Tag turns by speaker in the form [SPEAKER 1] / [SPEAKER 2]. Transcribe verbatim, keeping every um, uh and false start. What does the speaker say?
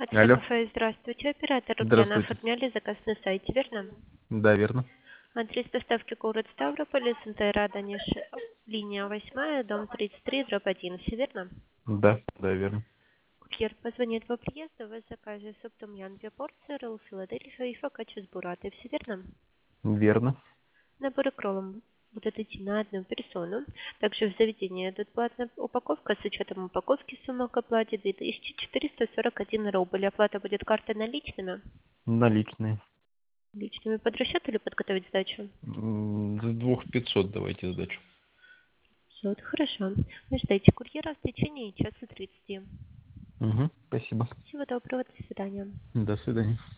[SPEAKER 1] Отель
[SPEAKER 2] Алло.
[SPEAKER 1] кафе, здравствуйте. Оператор Рукьяна,
[SPEAKER 2] Здравствуйте.
[SPEAKER 1] оформляли заказ на сайте, верно?
[SPEAKER 2] Да, верно.
[SPEAKER 1] Адрес доставки город Ставрополь, СНТ Радонеж, линия восьмая, дом тридцать три, дробь один, все верно?
[SPEAKER 2] Да, да, верно.
[SPEAKER 1] Курьер позвонит по приезду, вы закажете суп том-ям, две порции, ролл Филадельфия и фокаччо с буррато, все верно?
[SPEAKER 2] Верно.
[SPEAKER 1] Наборы кроллом будут идти на одну персону. Также в заведении идут платная упаковка с учетом упаковки сумма к оплате две тысячи четыреста сорок один рубль. Оплата будет картой наличными.
[SPEAKER 2] Наличные.
[SPEAKER 1] Личными под расчет или подготовить сдачу?
[SPEAKER 2] М, С двух пятьсот давайте сдачу.
[SPEAKER 1] Вот, хорошо. Вы ждите курьера в течение часа тридцати.
[SPEAKER 2] Угу, спасибо.
[SPEAKER 1] Всего доброго, до свидания.
[SPEAKER 2] До свидания.